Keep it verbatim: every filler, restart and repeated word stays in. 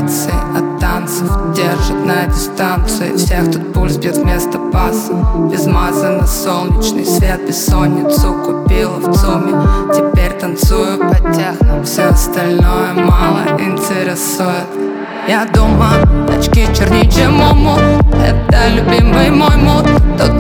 вибрации от танцев держат на дистанции. Всех тут пульс бьет вместо паса. Без маза на солнечный свет. Бессонницу купила в ЦУМе. Теперь танцую по техно. Все остальное мало интересует. Я думаю, очки чернее, чем муму. Это любимый мой мут. Тут